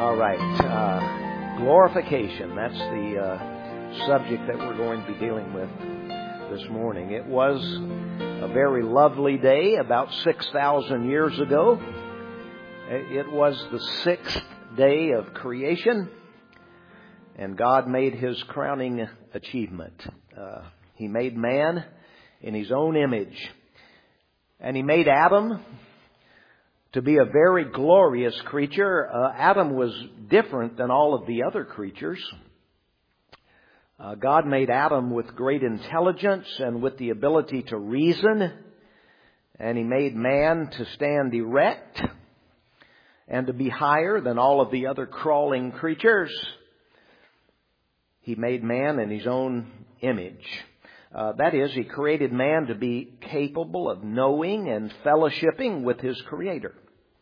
All right. Glorification. That's the subject that we're going to be dealing with this morning. It was a very lovely day about 6,000 years ago. It was the sixth day of creation, and God made His crowning achievement. He made man in His own image, and He made Adam to be a very glorious creature. Adam was different than all of the other creatures. God made Adam with great intelligence and with the ability to reason. And He made man to stand erect and to be higher than all of the other crawling creatures. He made man in His own image. That is, He created man to be capable of knowing and fellowshipping with his Creator.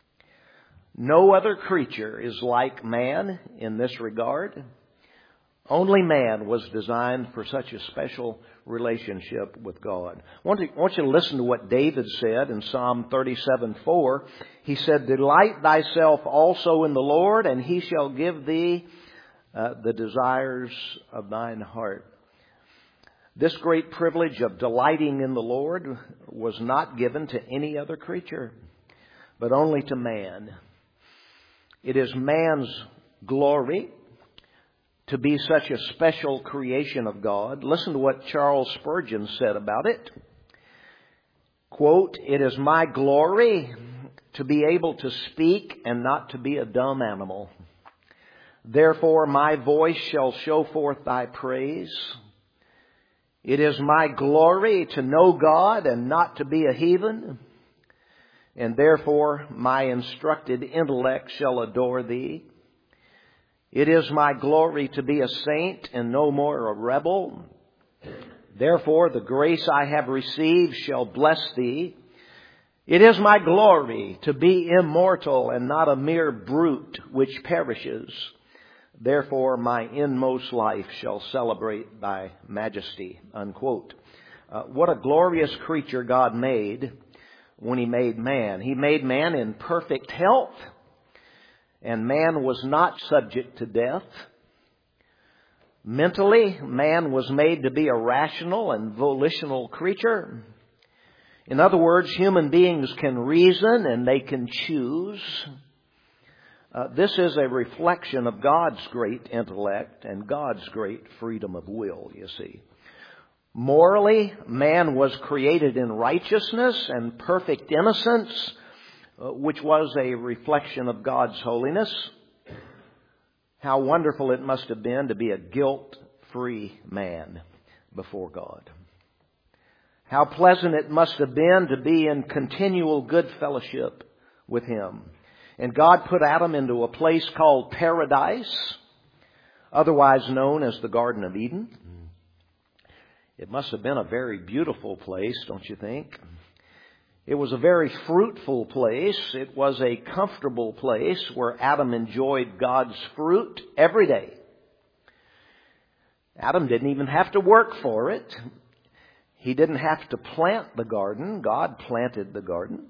No other creature is like man in this regard. Only man was designed for such a special relationship with God. I want you to listen to what David said in Psalm 37:4. He said, "Delight thyself also in the Lord, and He shall give thee the desires of thine heart." This great privilege of delighting in the Lord was not given to any other creature, but only to man. It is man's glory to be such a special creation of God. Listen to what Charles Spurgeon said about it. Quote, "It is my glory to be able to speak and not to be a dumb animal. Therefore my voice shall show forth thy praise. It is my glory to know God and not to be a heathen. And therefore my instructed intellect shall adore thee. It is my glory to be a saint and no more a rebel. Therefore the grace I have received shall bless thee. It is my glory to be immortal and not a mere brute which perishes. Therefore my inmost life shall celebrate thy majesty." Unquote. What a glorious creature God made when He made man. He made man in perfect health, and man was not subject to death. Mentally, man was made to be a rational and volitional creature. In other words, human beings can reason and they can choose. This is a reflection of God's great intellect and God's great freedom of will, you see. Morally, man was created in righteousness and perfect innocence, which was a reflection of God's holiness. How wonderful it must have been to be a guilt-free man before God. How pleasant it must have been to be in continual good fellowship with Him. And God put Adam into a place called paradise, otherwise known as the Garden of Eden. It must have been a very beautiful place, don't you think? It was a very fruitful place. It was a comfortable place where Adam enjoyed God's fruit every day. Adam didn't even have to work for it. He didn't have to plant the garden. God planted the garden.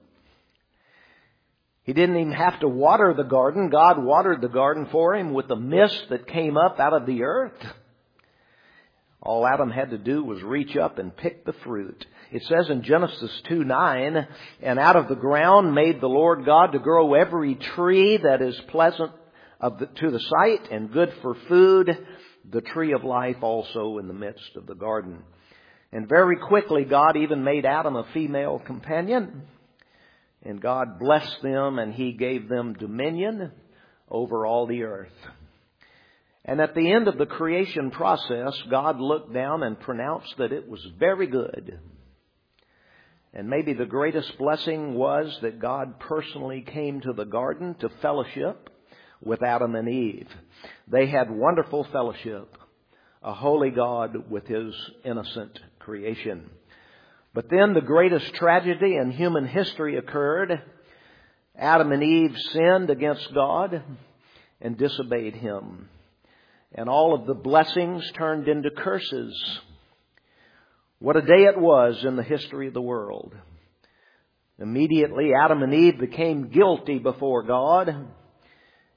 He didn't even have to water the garden. God watered the garden for him with the mist that came up out of the earth. All Adam had to do was reach up and pick the fruit. It says in Genesis 2:9, "And out of the ground made the Lord God to grow every tree that is pleasant to the sight and good for food, the tree of life also in the midst of the garden." And very quickly God even made Adam a female companion. And God blessed them and He gave them dominion over all the earth. And at the end of the creation process, God looked down and pronounced that it was very good. And maybe the greatest blessing was that God personally came to the garden to fellowship with Adam and Eve. They had wonderful fellowship, a holy God with His innocent creation. But then the greatest tragedy in human history occurred. Adam and Eve sinned against God and disobeyed Him. And all of the blessings turned into curses. What a day it was in the history of the world. Immediately, Adam and Eve became guilty before God.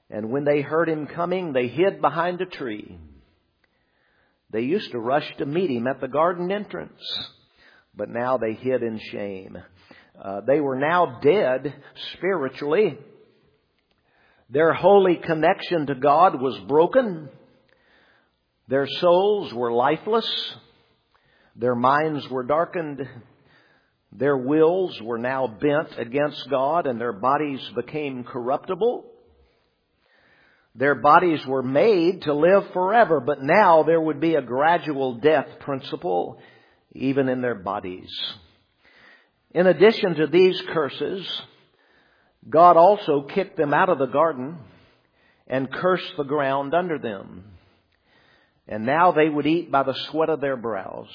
And when they heard Him coming, they hid behind a tree. They used to rush to meet Him at the garden entrance, but now they hid in shame. They were now dead spiritually. Their holy connection to God was broken. Their souls were lifeless. Their minds were darkened. Their wills were now bent against God, and their bodies became corruptible. Their bodies were made to live forever, but now there would be a gradual death principle even in their bodies. In addition to these curses, God also kicked them out of the garden and cursed the ground under them. And now they would eat by the sweat of their brows.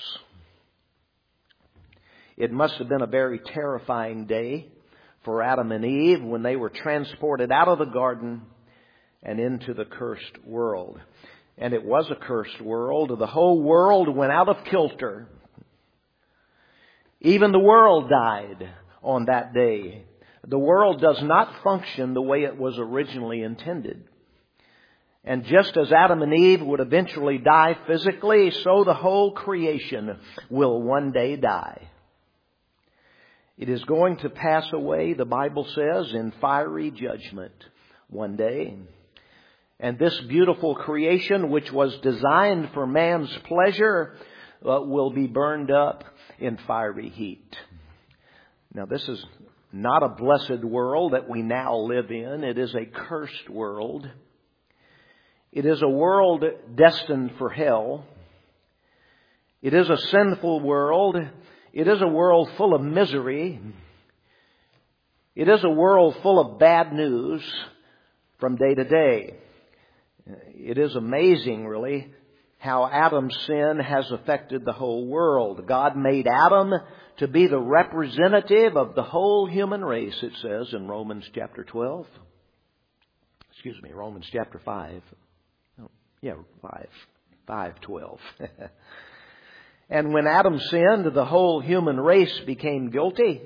It must have been a very terrifying day for Adam and Eve when they were transported out of the garden and into the cursed world. And it was a cursed world. The whole world went out of kilter. Even the world died on that day. The world does not function the way it was originally intended. And just as Adam and Eve would eventually die physically, so the whole creation will one day die. It is going to pass away, the Bible says, in fiery judgment one day. And this beautiful creation, which was designed for man's pleasure, will be burned up in fiery heat. Now, this is not a blessed world that we now live in. It is a cursed world. It is a world destined for hell. It is a sinful world. It is a world full of misery. It is a world full of bad news from day to day. It is amazing, really, how Adam's sin has affected the whole world. God made Adam to be the representative of the whole human race, it says in Romans chapter 12. Romans chapter 5. 5:12. And when Adam sinned, the whole human race became guilty.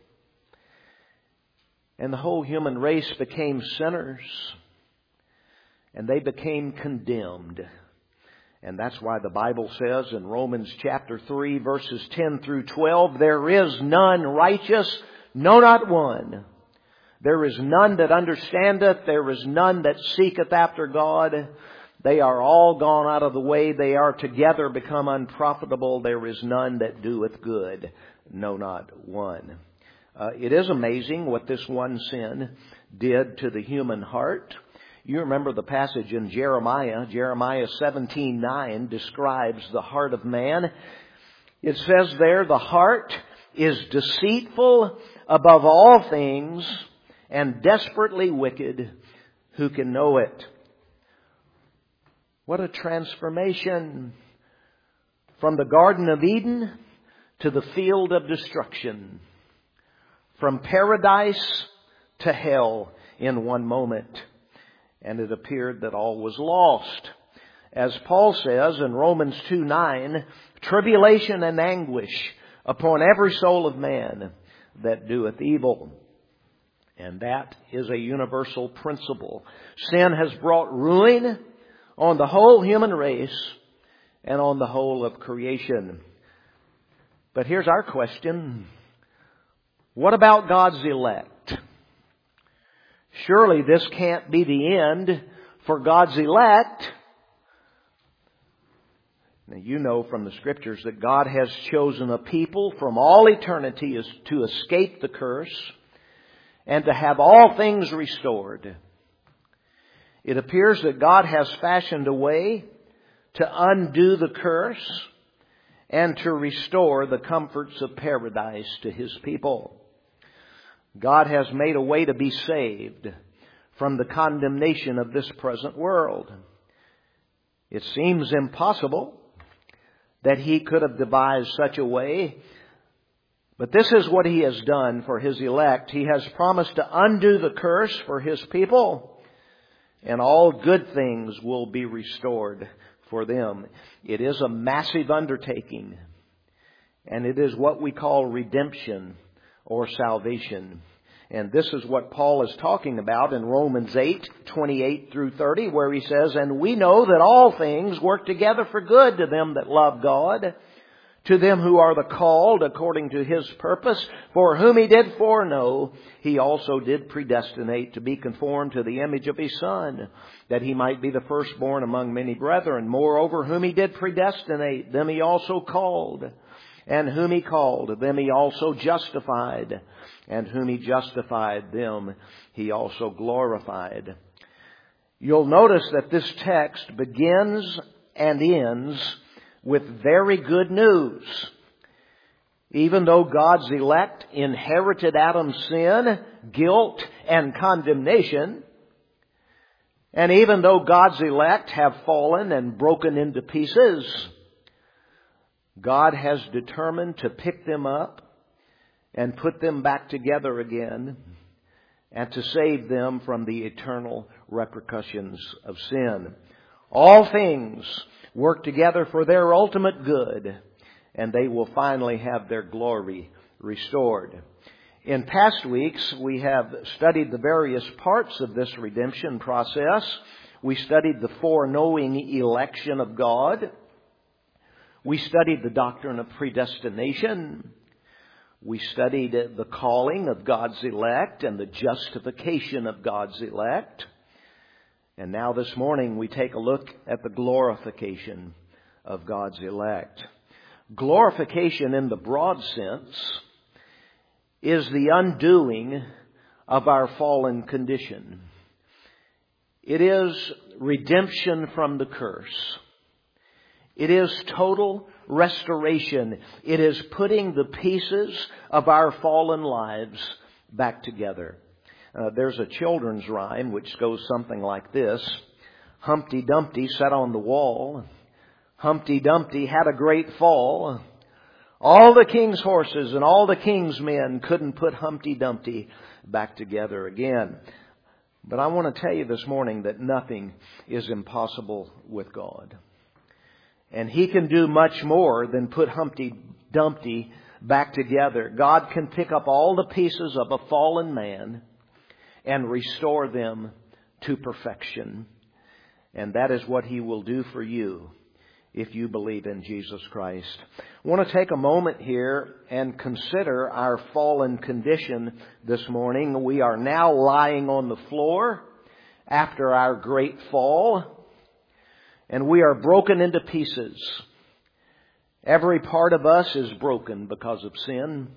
And the whole human race became sinners. And they became condemned. And that's why the Bible says in Romans chapter 3, verses 10 through 12, there is none righteous, no, not one. There is none that understandeth, there is none that seeketh after God. They are all gone out of the way. They are together become unprofitable. There is none that doeth good, no, not one. It is amazing what this one sin did to the human heart. You remember the passage in Jeremiah. Jeremiah 17:9 describes the heart of man. It says there, the heart is deceitful above all things and desperately wicked. Who can know it? What a transformation from the Garden of Eden to the field of destruction. From paradise to hell in one moment. And it appeared that all was lost. As Paul says in Romans 2:9, tribulation and anguish upon every soul of man that doeth evil. And that is a universal principle. Sin has brought ruin on the whole human race and on the whole of creation. But here's our question. What about God's elect? Surely this can't be the end for God's elect. Now, you know from the Scriptures that God has chosen a people from all eternity to escape the curse and to have all things restored. It appears that God has fashioned a way to undo the curse and to restore the comforts of paradise to His people. God has made a way to be saved from the condemnation of this present world. It seems impossible that He could have devised such a way, but this is what He has done for His elect. He has promised to undo the curse for His people, and all good things will be restored for them. It is a massive undertaking, and it is what we call redemption or salvation. And this is what Paul is talking about in Romans 8:28 through 30, where he says, "And we know that all things work together for good to them that love God, to them who are the called according to His purpose, for whom He did foreknow, He also did predestinate to be conformed to the image of His Son, that He might be the firstborn among many brethren. Moreover, whom He did predestinate, them He also called. And whom He called, them He also justified. And whom He justified, them He also glorified." You'll notice that this text begins and ends with very good news. Even though God's elect inherited Adam's sin, guilt, and condemnation, and even though God's elect have fallen and broken into pieces, God has determined to pick them up and put them back together again and to save them from the eternal repercussions of sin. All things work together for their ultimate good, and they will finally have their glory restored. In past weeks, we have studied the various parts of this redemption process. We studied the foreknowing election of God. We studied the doctrine of predestination. We studied the calling of God's elect and the justification of God's elect. And now this morning we take a look at the glorification of God's elect. Glorification in the broad sense is the undoing of our fallen condition. It is redemption from the curse. It is total restoration. It is putting the pieces of our fallen lives back together. There's a children's rhyme which goes something like this. Humpty Dumpty sat on the wall. Humpty Dumpty had a great fall. All the king's horses and all the king's men couldn't put Humpty Dumpty back together again. But I want to tell you this morning that nothing is impossible with God. And He can do much more than put Humpty Dumpty back together. God can pick up all the pieces of a fallen man and restore them to perfection. And that is what He will do for you if you believe in Jesus Christ. I want to take a moment here and consider our fallen condition this morning. We are now lying on the floor after our great fall, and we are broken into pieces. Every part of us is broken because of sin.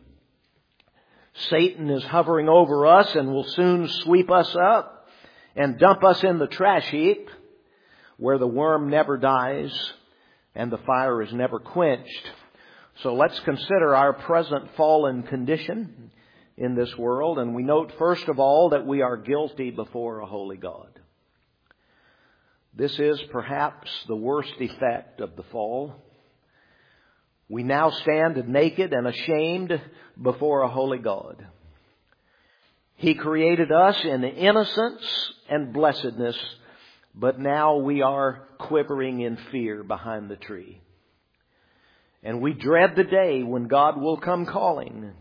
Satan is hovering over us and will soon sweep us up and dump us in the trash heap where the worm never dies and the fire is never quenched. So let's consider our present fallen condition in this world. And we note first of all that we are guilty before a holy God. This is perhaps the worst effect of the fall. We now stand naked and ashamed before a holy God. He created us in innocence and blessedness, but now we are quivering in fear behind the tree. And we dread the day when God will come calling.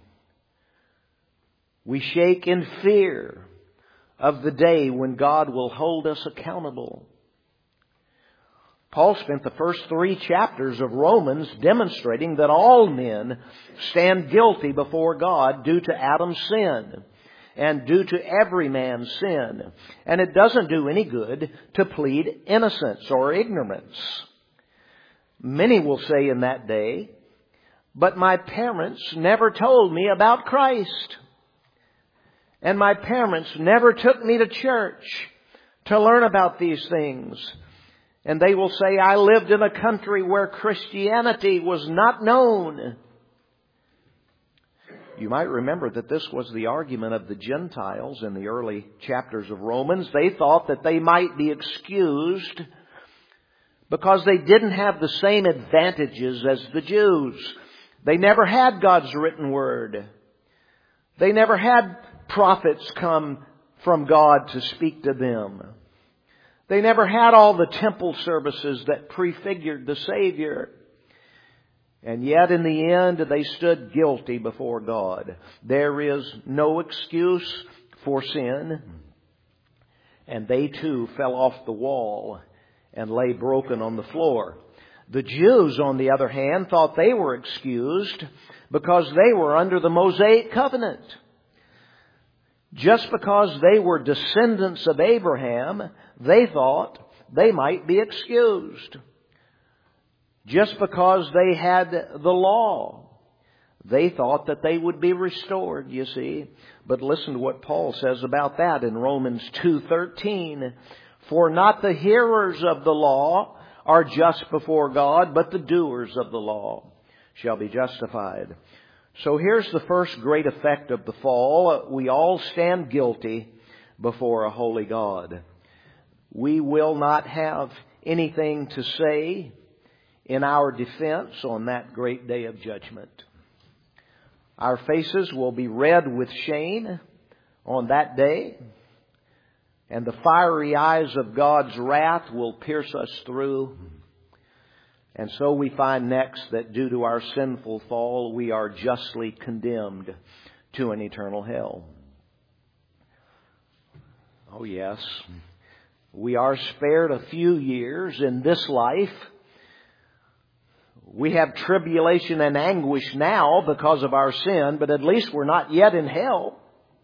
We shake in fear of the day when God will hold us accountable. Paul spent the first 3 chapters of Romans demonstrating that all men stand guilty before God due to Adam's sin and due to every man's sin. And it doesn't do any good to plead innocence or ignorance. Many will say in that day, "But my parents never told me about Christ. And my parents never took me to church to learn about these things." And they will say, "I lived in a country where Christianity was not known." You might remember that this was the argument of the Gentiles in the early chapters of Romans. They thought that they might be excused because they didn't have the same advantages as the Jews. They never had God's written word. They never had prophets come from God to speak to them. They never had all the temple services that prefigured the Savior. And yet in the end, they stood guilty before God. There is no excuse for sin. And they too fell off the wall and lay broken on the floor. The Jews, on the other hand, thought they were excused because they were under the Mosaic covenant. Just because they were descendants of Abraham, they thought they might be excused. Just because they had the law, they thought that they would be restored, you see. But listen to what Paul says about that in Romans 2:13. For not the hearers of the law are just before God, but the doers of the law shall be justified. So here's the first great effect of the fall. We all stand guilty before a holy God. We will not have anything to say in our defense on that great day of judgment. Our faces will be red with shame on that day, and the fiery eyes of God's wrath will pierce us through. And so we find next that due to our sinful fall, we are justly condemned to an eternal hell. Oh yes, we are spared a few years in this life. We have tribulation and anguish now because of our sin, but at least we're not yet in hell.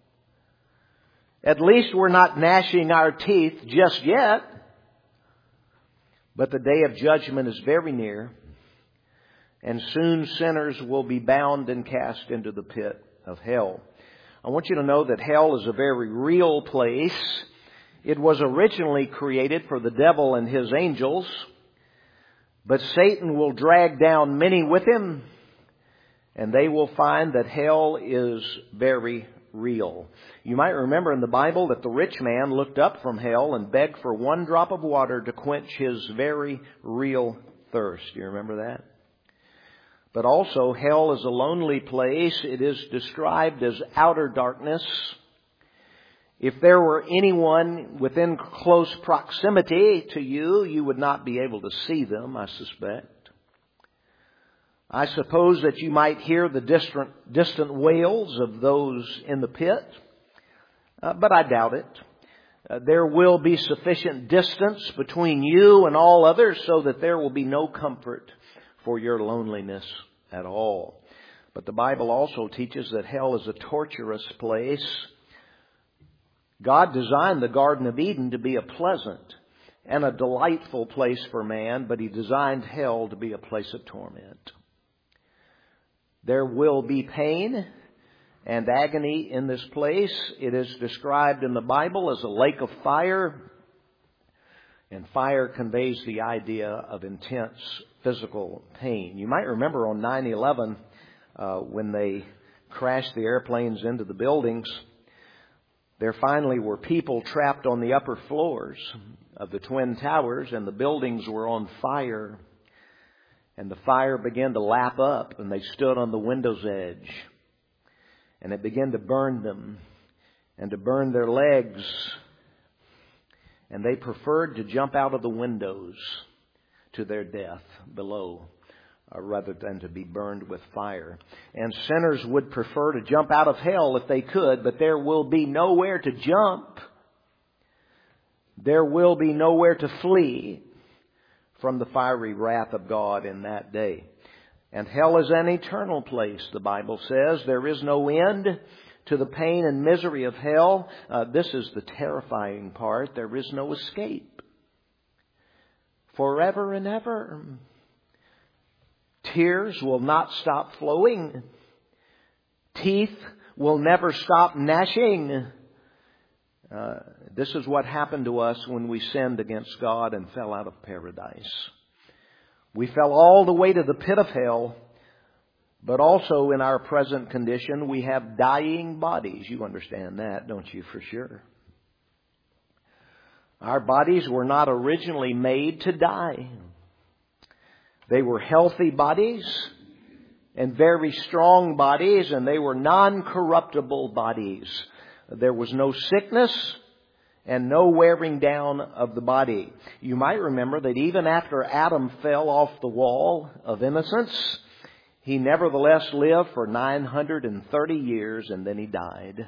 At least we're not gnashing our teeth just yet. But the day of judgment is very near, and soon sinners will be bound and cast into the pit of hell. I want you to know that hell is a very real place. It was originally created for the devil and his angels, but Satan will drag down many with him, and they will find that hell is very real. You might remember in the Bible that the rich man looked up from hell and begged for one drop of water to quench his very real thirst. Do you remember that? But also, hell is a lonely place. It is described as outer darkness. If there were anyone within close proximity to you, you would not be able to see them, I suspect. I suppose that you might hear the distant wails of those in the pit, but I doubt it. There will be sufficient distance between you and all others so that there will be no comfort for your loneliness at all. But the Bible also teaches that hell is a torturous place. God designed the Garden of Eden to be a pleasant and a delightful place for man, but He designed hell to be a place of torment. There will be pain and agony in this place. It is described in the Bible as a lake of fire, and fire conveys the idea of intense physical pain. You might remember on 9/11 when they crashed the airplanes into the buildings, there finally were people trapped on the upper floors of the Twin Towers, and the buildings were on fire. And the fire began to lap up, and they stood on the window's edge. And it began to burn them and to burn their legs. And they preferred to jump out of the windows to their death below, rather than to be burned with fire. And sinners would prefer to jump out of hell if they could, but there will be nowhere to jump. There will be nowhere to flee from the fiery wrath of God in that day. And hell is an eternal place, the Bible says. There is no end to the pain and misery of hell. This is the terrifying part. There is no escape. Forever and ever. Tears will not stop flowing. Teeth will never stop gnashing. This is what happened to us when we sinned against God and fell out of paradise. We fell all the way to the pit of hell, but also in our present condition, we have dying bodies. You understand that, don't you, for sure? Our bodies were not originally made to die. They were healthy bodies and very strong bodies, and they were non-corruptible bodies. There was no sickness and no wearing down of the body. You might remember that even after Adam fell off the wall of innocence, He nevertheless lived for 930 years, and then he died.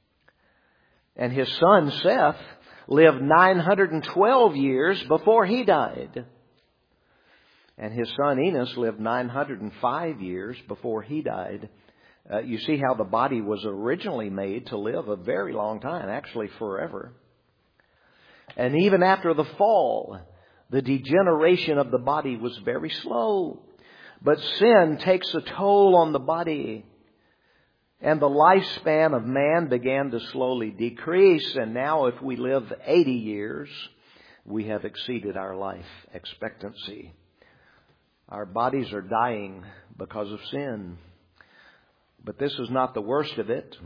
And his son Seth lived 912 years before he died. And his son Enos lived 905 years before he died. You see how the body was originally made to live a very long time, actually forever. And even after the fall, the degeneration of the body was very slow. But sin takes a toll on the body. And the lifespan of man began to slowly decrease. And now if we live 80 years, we have exceeded our life expectancy. Our bodies are dying because of sin. But this is not the worst of it.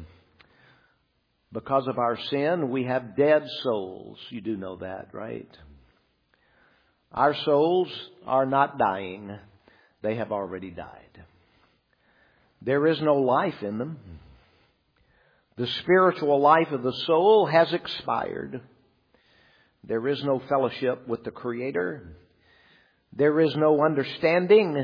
Because of our sin, we have dead souls. You do know that, right? Our souls are not dying. They have already died. There is no life in them. The spiritual life of the soul has expired. There is no fellowship with the Creator. There is no understanding.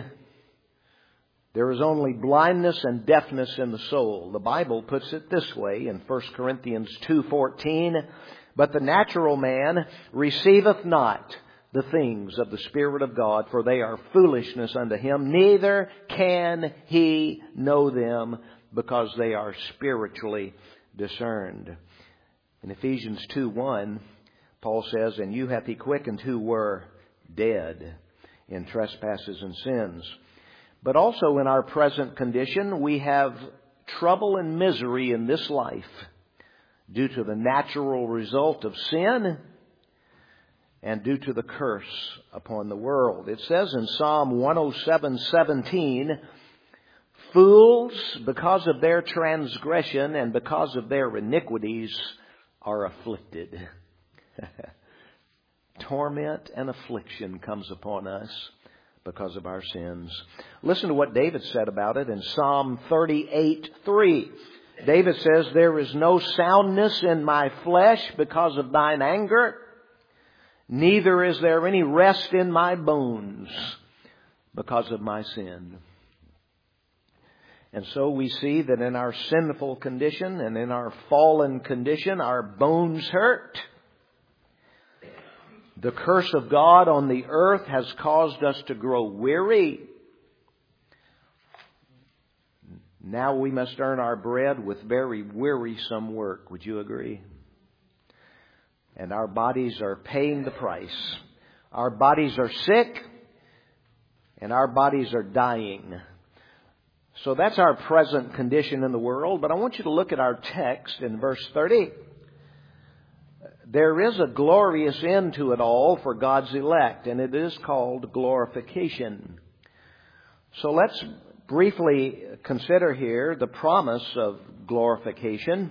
There is only blindness and deafness in the soul. The Bible puts it this way in 1 Corinthians 2:14, "But the natural man receiveth not the things of the Spirit of God, for they are foolishness unto him, neither can he know them, because they are spiritually discerned." In Ephesians 2:1, Paul says, "And you hath he quickened who were dead in trespasses and sins." But also in our present condition, we have trouble and misery in this life due to the natural result of sin and due to the curse upon the world. It says in Psalm 107:17, "Fools, because of their transgression and because of their iniquities, are afflicted." Torment and affliction comes upon us because of our sins. Listen to what David said about it in Psalm 38:3. David says, "There is no soundness in my flesh because of thine anger, neither is there any rest in my bones because of my sin." And so we see that in our sinful condition and in our fallen condition, our bones hurt. The curse of God on the earth has caused us to grow weary. Now we must earn our bread with very wearisome work. Would you agree? And our bodies are paying the price. Our bodies are sick, and our bodies are dying. So that's our present condition in the world. But I want you to look at our text in verse 30. There is a glorious end to it all for God's elect, and it is called glorification. So let's briefly consider here the promise of glorification.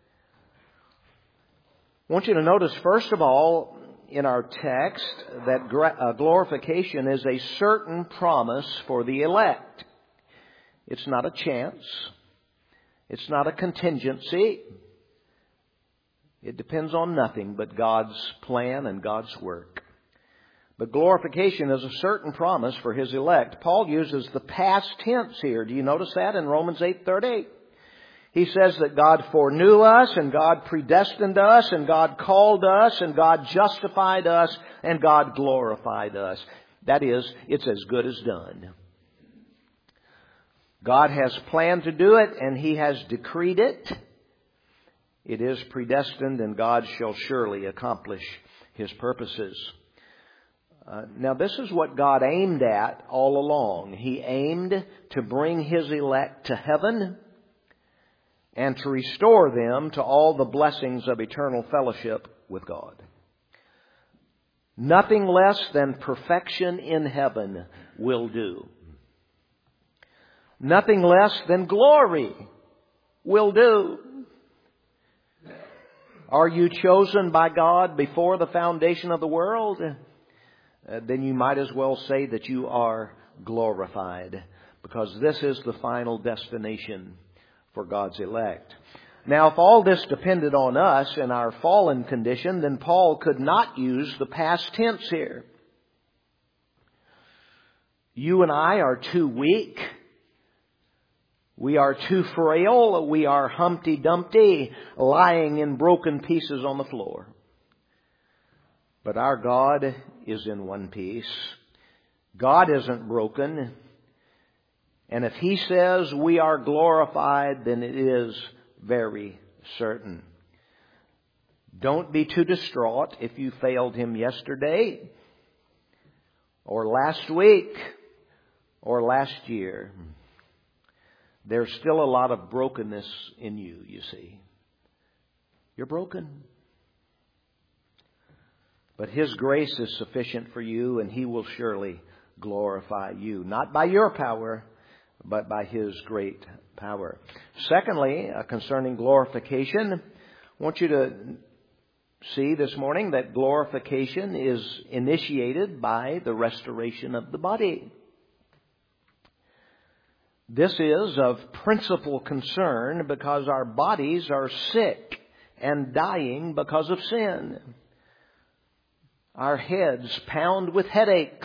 I want you to notice, first of all, in our text, that glorification is a certain promise for the elect. It's not a chance. It's not a contingency. It depends on nothing but God's plan and God's work. But glorification is a certain promise for His elect. Paul uses the past tense here. Do you notice that in Romans 8:38? He says that God foreknew us, and God predestined us, and God called us, and God justified us, and God glorified us. That is, it's as good as done. God has planned to do it, and He has decreed it. It is predestined, and God shall surely accomplish His purposes. Now, this is what God aimed at all along. He aimed to bring His elect to heaven and to restore them to all the blessings of eternal fellowship with God. Nothing less than perfection in heaven will do. Nothing less than glory will do. Are you chosen by God before the foundation of the world? Then you might as well say that you are glorified, because this is the final destination for God's elect. Now, if all this depended on us in our fallen condition, then Paul could not use the past tense here. You and I are too weak We are too frail. We are Humpty Dumpty, lying in broken pieces on the floor. But our God is in one piece. God isn't broken. And if He says we are glorified, then it is very certain. Don't be too distraught if you failed Him yesterday, or last week, or last year. There's still a lot of brokenness in you, you see. You're broken. But His grace is sufficient for you, and He will surely glorify you. Not by your power, but by His great power. Secondly, concerning glorification, I want you to see this morning that glorification is initiated by the restoration of the body. This is of principal concern because our bodies are sick and dying because of sin. Our heads pound with headaches.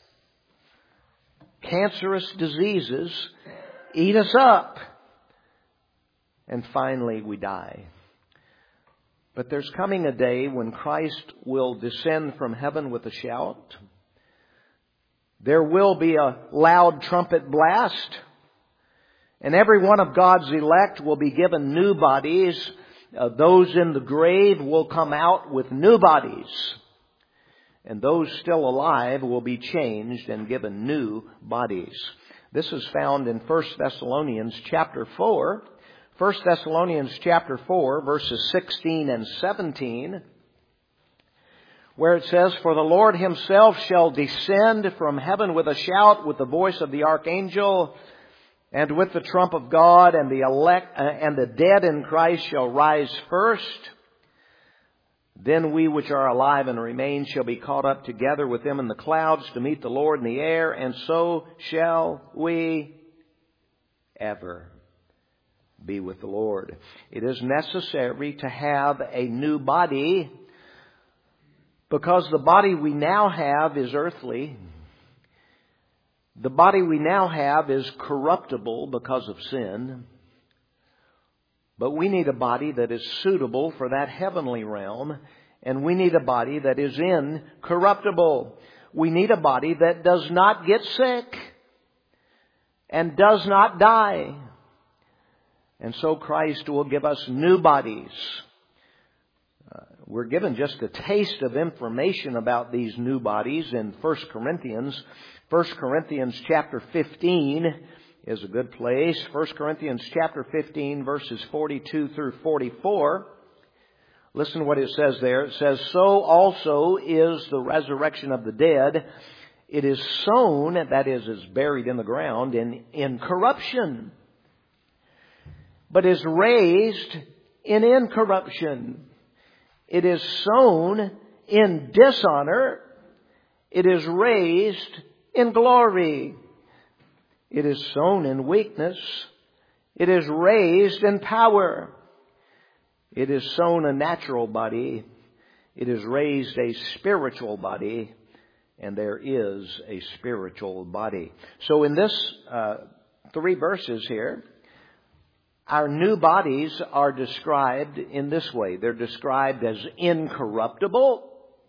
Cancerous diseases eat us up. And finally we die. But there's coming a day when Christ will descend from heaven with a shout. There will be a loud trumpet blast. And every one of God's elect will be given new bodies. Those in the grave will come out with new bodies. And those still alive will be changed and given new bodies. This is found in 1 Thessalonians chapter 4. 1 Thessalonians chapter 4, verses 16 and 17, where it says, "For the Lord Himself shall descend from heaven with a shout, with the voice of the archangel, and with the trump of God, and the dead in Christ shall rise first. Then we which are alive and remain shall be caught up together with them in the clouds to meet the Lord in the air, and so shall we ever be with the Lord." It is necessary to have a new body because the body we now have is earthly. The body we now have is corruptible because of sin. But we need a body that is suitable for that heavenly realm. And we need a body that is incorruptible. We need a body that does not get sick and does not die. And so Christ will give us new bodies. We're given just a taste of information about these new bodies in 1 Corinthians. 1 Corinthians chapter 15 is a good place. 1 Corinthians chapter 15, verses 42 through 44. Listen to what it says there. It says, "So also is the resurrection of the dead. It is sown," that is buried in the ground, in corruption, but is raised in incorruption. It is sown in dishonor. It is raised in glory. It is sown in weakness. It is raised in power. It is sown a natural body. It is raised a spiritual body. And there is a spiritual body. So in this 3 verses here, our new bodies are described in this way. They're described as incorruptible.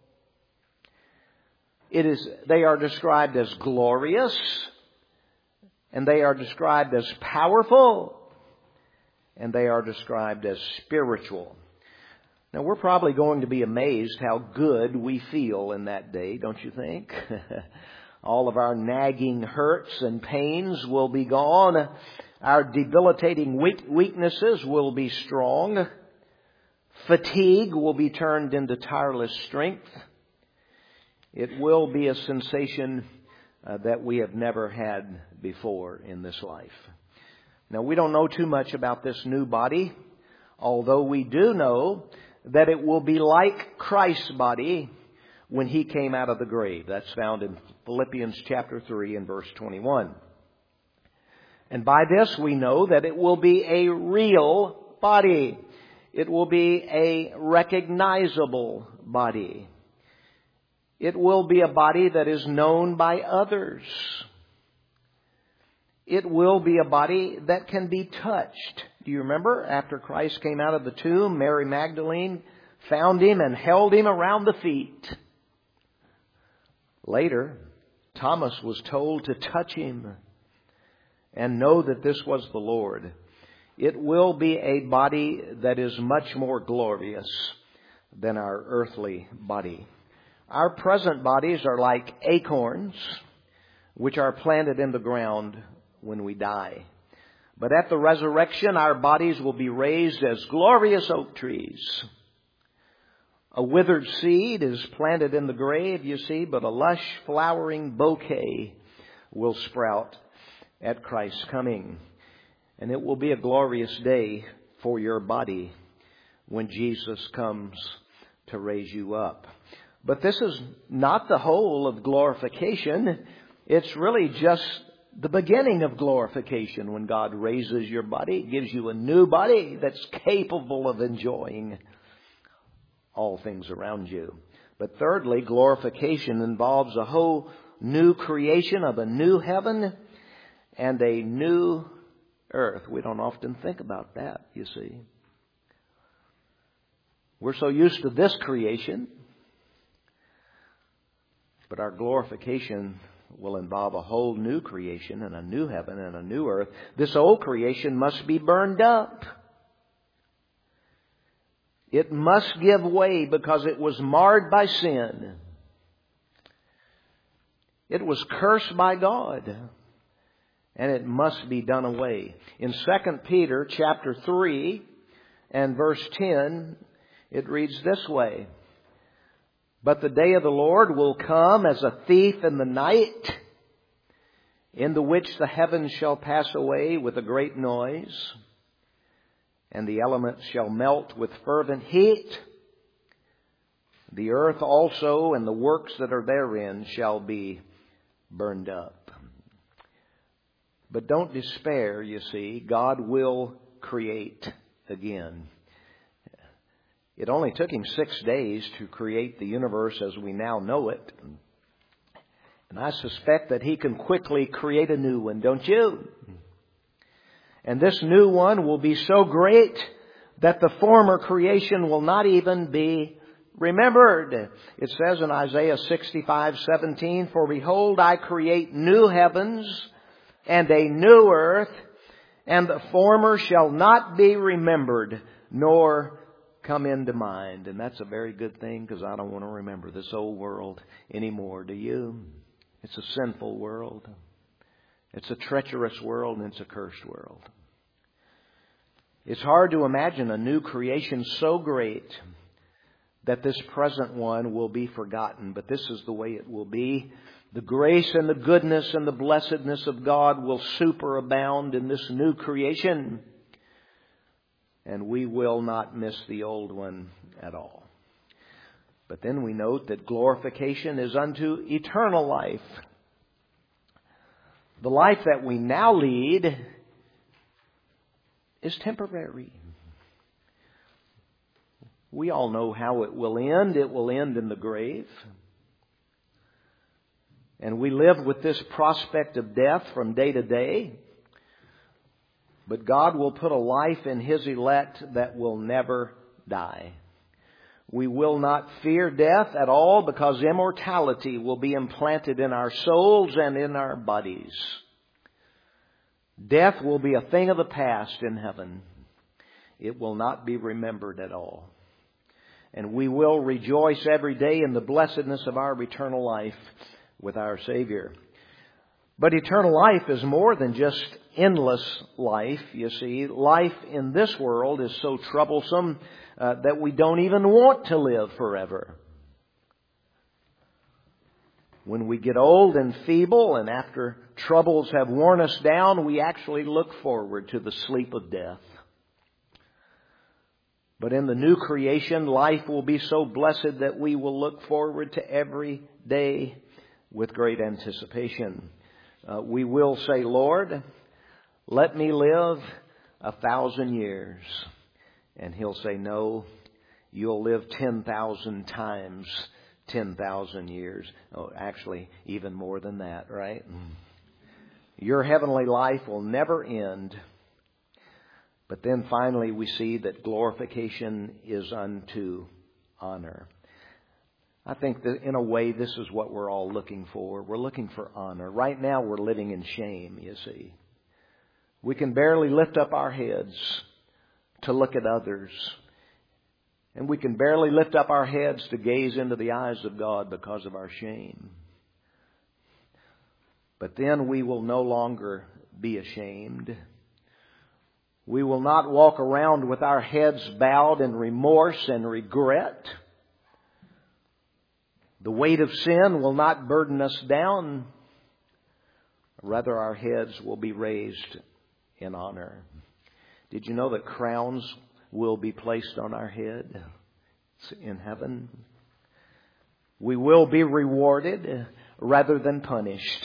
They are described as glorious. And they are described as powerful. And they are described as spiritual. Now, we're probably going to be amazed how good we feel in that day, don't you think? All of our nagging hurts and pains will be gone. Our debilitating weaknesses will be strong. Fatigue will be turned into tireless strength. It will be a sensation that we have never had before in this life. Now, we don't know too much about this new body, although we do know that it will be like Christ's body when He came out of the grave. That's found in Philippians chapter 3 and verse 21. And by this we know that it will be a real body. It will be a recognizable body. It will be a body that is known by others. it will be a body that can be touched. Do you remember? After Christ came out of the tomb, Mary Magdalene found Him and held Him around the feet. Later, Thomas was told to touch Him and know that this was the Lord. It will be a body that is much more glorious than our earthly body. Our present bodies are like acorns, which are planted in the ground when we die. But at the resurrection, our bodies will be raised as glorious oak trees. A withered seed is planted in the grave, you see, but a lush flowering bouquet will sprout at Christ's coming. And it will be a glorious day for your body when Jesus comes to raise you up. But this is not the whole of glorification. It's really just the beginning of glorification. When God raises your body, it gives you a new body that's capable of enjoying all things around you. But thirdly, glorification involves a whole new creation of a new heaven and a new earth. We don't often think about that, you see. We're so used to this creation, but our glorification will involve a whole new creation and a new heaven and a new earth. This old creation must be burned up. It must give way because it was marred by sin. It was cursed by God. And it must be done away. In 2 Peter chapter 3 and verse 10, it reads this way. But the day of the Lord will come as a thief in the night, in the which the heavens shall pass away with a great noise, and the elements shall melt with fervent heat. The earth also and the works that are therein shall be burned up. But don't despair, you see. God will create again. It only took Him 6 days to create the universe as we now know it. And I suspect that He can quickly create a new one, don't you? And this new one will be so great that the former creation will not even be remembered. It says in Isaiah 65:17, For behold, I create new heavens and a new earth, and the former shall not be remembered, nor come into mind. And that's a very good thing, because I don't want to remember this old world anymore, do you? It's a sinful world. It's a treacherous world, and it's a cursed world. It's hard to imagine a new creation so great that this present one will be forgotten. But this is the way it will be. The grace and the goodness and the blessedness of God will superabound in this new creation. And we will not miss the old one at all. But then we note that glorification is unto eternal life. The life that we now lead is temporary. We all know how it will end. It will end in the grave. And we live with this prospect of death from day to day. But God will put a life in His elect that will never die. We will not fear death at all, because immortality will be implanted in our souls and in our bodies. Death will be a thing of the past in heaven. It will not be remembered at all. And we will rejoice every day in the blessedness of our eternal life with our Savior. But eternal life is more than just endless life, you see. Life in this world is so troublesome that we don't even want to live forever. When we get old and feeble, and after troubles have worn us down, we actually look forward to the sleep of death. But in the new creation, life will be so blessed that we will look forward to every day with great anticipation. We will say, Lord, let me live 1,000 years. And He'll say, no, you'll live 10,000 times 10,000 years. Oh, actually, even more than that, right? Your heavenly life will never end. But then finally we see that glorification is unto honor. I think that in a way this is what we're all looking for. We're looking for honor. Right now we're living in shame, you see. We can barely lift up our heads to look at others. And we can barely lift up our heads to gaze into the eyes of God because of our shame. But then we will no longer be ashamed. We will not walk around with our heads bowed in remorse and regret. The weight of sin will not burden us down. Rather, our heads will be raised in honor. Did you know that crowns will be placed on our head in heaven? We will be rewarded rather than punished.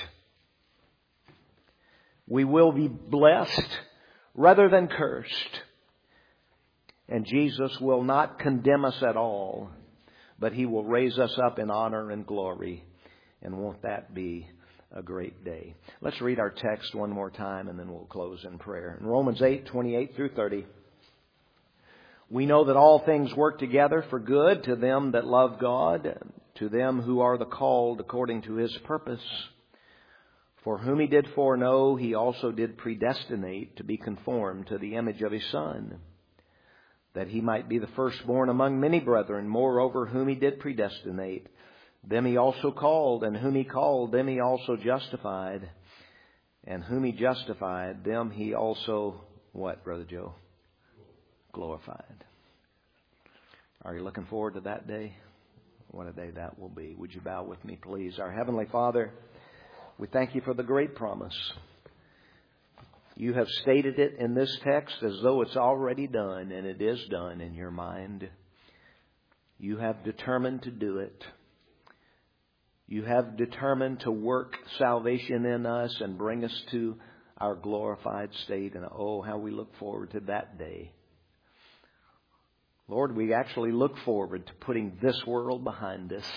We will be blessed rather than cursed. And Jesus will not condemn us at all, but He will raise us up in honor and glory. And won't that be a great day? Let's read our text one more time and then we'll close in prayer. In Romans 8:28 through 30, we know that all things work together for good to them that love God, to them who are the called according to His purpose. For whom He did foreknow, He also did predestinate to be conformed to the image of His Son, that He might be the firstborn among many brethren. Moreover, whom He did predestinate, them He also called, and whom He called, them He also justified, and whom He justified, them He also, what, Brother Joe? Glorified. Are you looking forward to that day? What a day that will be. Would you bow with me, please? Our Heavenly Father, we thank You for the great promise. You have stated it in this text as though it's already done, and it is done in Your mind. You have determined to do it. You have determined to work salvation in us and bring us to our glorified state. And oh, how we look forward to that day. Lord, we actually look forward to putting this world behind us.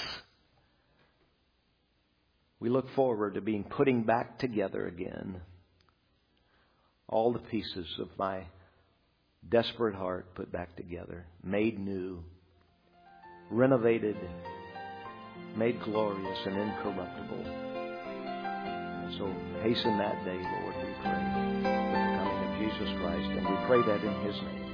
We look forward to putting back together again all the pieces of my desperate heart put back together, made new, renovated, made glorious and incorruptible. And so hasten that day, Lord, we pray, with the coming of Jesus Christ, and we pray that in His name.